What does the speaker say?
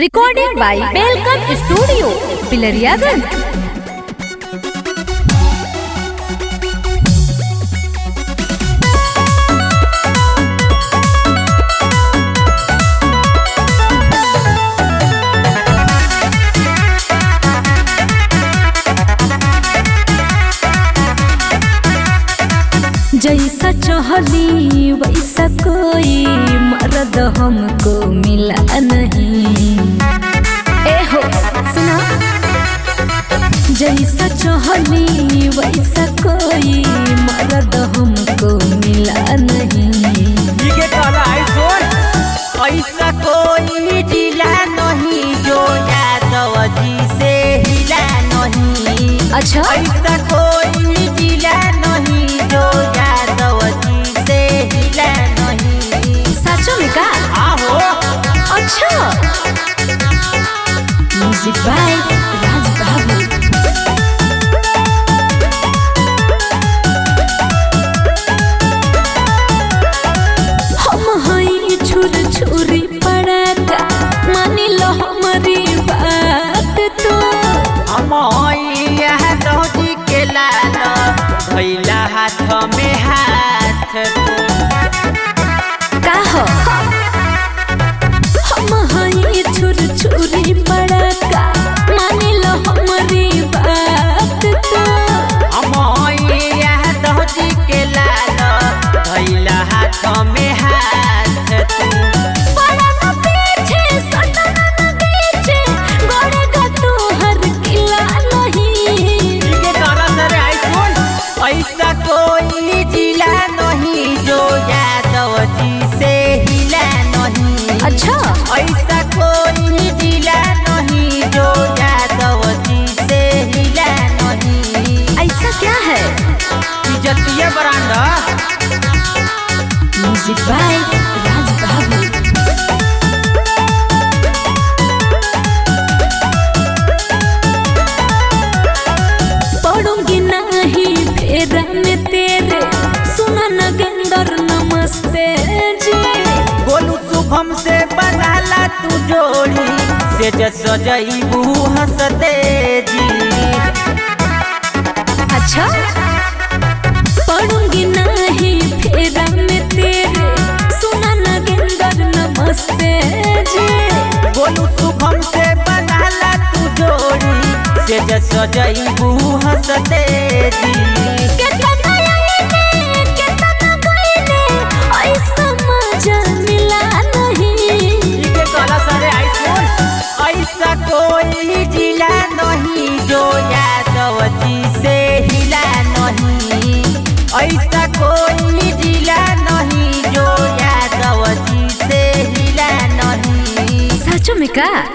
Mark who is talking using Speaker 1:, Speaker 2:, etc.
Speaker 1: Recorded by Welcome Studio, Pilariaganj. जैसा चहली वैसा कोई मर्द हमको मिला नहीं। ए हो सुना, जैसा चहली वैसा कोई मर्द हमको मिला नहीं।
Speaker 2: ऐसा कोई जिला नहीं जो यादव जी से हिला नहीं।
Speaker 1: अच्छा,
Speaker 2: ऐसा कोई जिला नहीं जो यादव जी से हिला नहीं।
Speaker 1: सचो में का?
Speaker 2: आहो
Speaker 1: अच्छा, म्यूजिक बाय राज बाबू। छुरी पड़ाका मानी लो हमारी बात तो।
Speaker 2: हम यादव जी के लाला भैला हाथ में हाथ
Speaker 1: का हो। हम हई छुरी पड़ाका मानी लो हमारी बात तो।
Speaker 2: हम यादव जी के लाला भैला हाथ में हाथ ऐसा कोई जिला नहीं जो यादव जी से हिला नहीं।
Speaker 1: अच्छा,
Speaker 2: ऐसा कोई जिला नहीं जो यादव जी से हिला नहीं।
Speaker 1: ऐसा क्या है?
Speaker 2: इज्जतिया बरांडा।
Speaker 1: म्यूजिक बाय राज बाबू। पढ़ूंगी नहीं फेरा में तेरे, सुना नगेंदर नमस्ते जी।
Speaker 2: बोलू शुभम से बनाला तू जोड़ी से सजईबू हंसते जी।
Speaker 1: अच्छा, पढ़ूंगी नहीं फेरा में तेरे, सुना नगेंदर नमस्ते जी।
Speaker 2: बोलू शुभम से बनाला तू जोड़ी से सजईबू हंसते जी। ऐसा कोई जिला नहीं जो यादव जी से हिला नहीं। ऐसा कोई जिला नहीं जो यादव जी से हिला नहीं।
Speaker 1: सचो में का?